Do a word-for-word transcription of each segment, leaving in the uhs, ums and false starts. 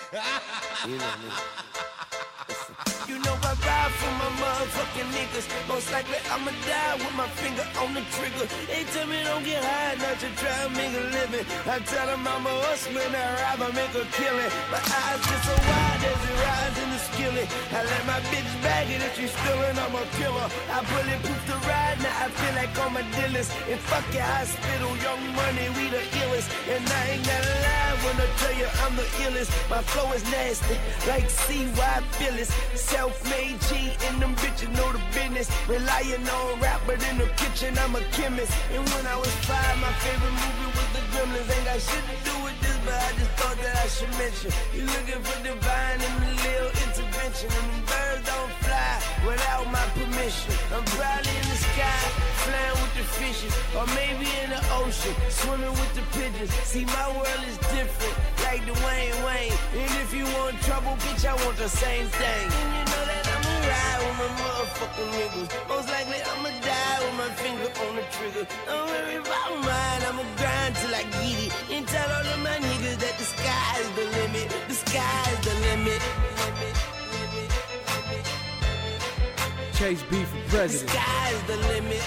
You know me. You know I ride for my motherfucking niggas. Most likely I'ma die with my finger on the trigger. They tell me don't get high, not to try to make a living. I tell them I'm a hustler, I ride, I make a killing. My eyes get so wide as it rides in the skillet. I let my bitch bag it if she's stealing, I'm a killer. I bulletproof the ride, now I feel like all my dealers. And fuck your hospital, young money, we the illest. And I ain't gotta lie when I tell you I'm the illest. My flow is nasty, like C Y Phyllis. Self-made G and them bitches know the business. Relying on rap, but in the kitchen I'm a chemist. And when I was five, my favorite movie was The Gremlins. Ain't got shit to do with this, but I just thought that I should mention. You looking for divine and a little intervention. And them birds don't fly without my permission. I'm probably in the sky, flying with the fishes. Or maybe in the ocean, swimming with the pigeons. See, my world is different, like Dwayne Wayne. And if you want trouble, bitch, I want the same thing. And you know that I'ma ride with my motherfucking niggas. Most likely I'ma die with my finger on the trigger. Don't worry about mine, I'ma grind till I get it. And tell all of my niggas that the sky's the limit. The sky's the limit. Chase B for president. The sky's the limit.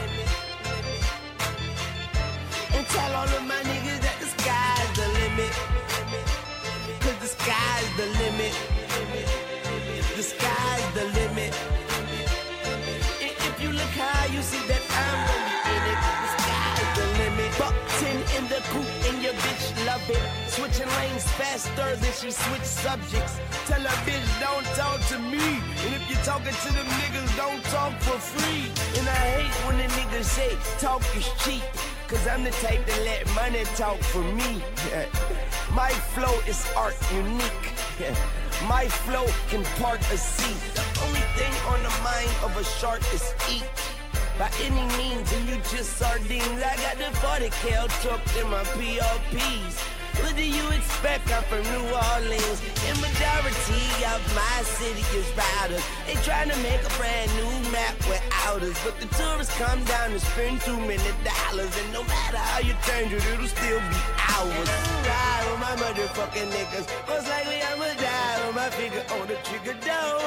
And tell all of my niggas that the sky's the limit. Cause the sky's the limit. The sky's the limit. And if you look high, you see that I'm really in it. The sky's the limit. Buck ten in the coupe and your bitch love it. Switching lanes faster than she switch subjects. Tell her bitch don't talk to me. And if you're talking to them niggas, don't talk for free. And I hate when the niggas say talk is cheap. Cause I'm the type to let money talk for me. My flow is art unique. My flow can part a sea. The only thing on the mind of a shark is eat. By any means, and you just sardines. I got the forty cal tucked in my P R Ps. What do you expect? I'm from New Orleans. And majority of my city is riders. They trying to make a brand new map without us. But the tourists come down and spend too many dollars. And no matter how you change it, it'll still be ours. And I'ma ride with my motherfucking niggas. Most likely I'ma die with my finger on the trigger. Don't